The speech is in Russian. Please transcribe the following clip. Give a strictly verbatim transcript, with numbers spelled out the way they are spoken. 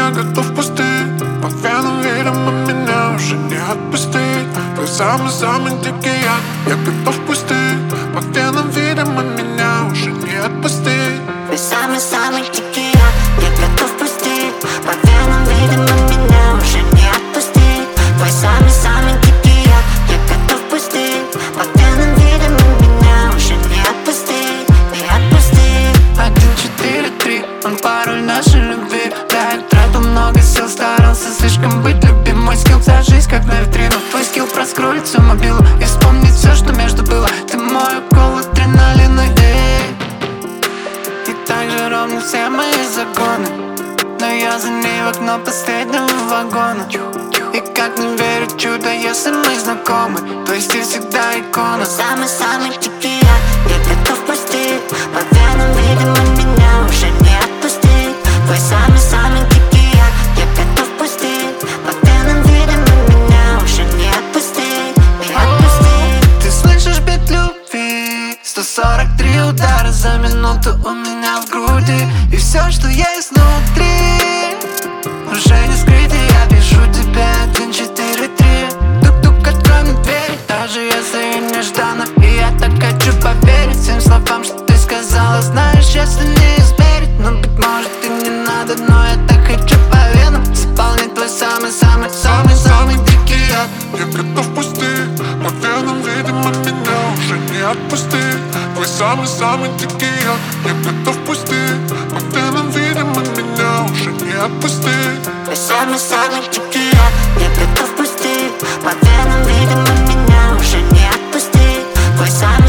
я готов пустить. По венам, видимо, меня уже не отпустить. Твой самый-самый дикий яд я готов пустить. По венам, видимо, меня уже не отпустить. Твой самый-самый дикий яд я готов пустить. По венам, видимо, меня уже не отпустить. Твой самый-самый дикий яд я готов пустить. По венам, видимо, меня уже не отпустить. Не отпустить. Один, четыре, три, он пароль нашей любви. Да, я тратил много сил, старался слишком быть любим. Мой скилл вся жизнь как на витрину. Твой скилл проскролить всю мобилу и вспомнить все, что между было. Ты мой укол адреналина, эй. И так же ровно все мои загоны, но я за ней в окно последнего вагона. И как не верю в чудо, если мы знакомы. То есть ты всегда икона. Самый-самый дикий яд я готов пустить. По венам, видимо, меня уже не отпустить. Твой самый-самый дикий яд я готов пустить. По венам, видимо, меня уже не отпустить. Не отпустить. Ты слышишь бит любви? сто сорок три удара за минуту у меня в груди. И все, что есть внутри, уже не скрыть, и я вижу тебя. Один, четыре, три. Тук-тук, открой мне дверь, даже если и нежданно. И я так хочу поверить всем словам, что ты сказала. Знаешь, если не измерить, ну, быть может, и не надо, но я так хочу по венам заполнить твой самый-самый, самый-самый дикий яд. Я готов пустить. По венам, видимо, меня уже не отпустить. Твой самый-самый дикий яд я готов пустить. По венам, видимо, меня уже не отпустить. Твой самый-самый дикий яд я готов пустить. По венам, видимо, меня уже не отпустить. Твой самый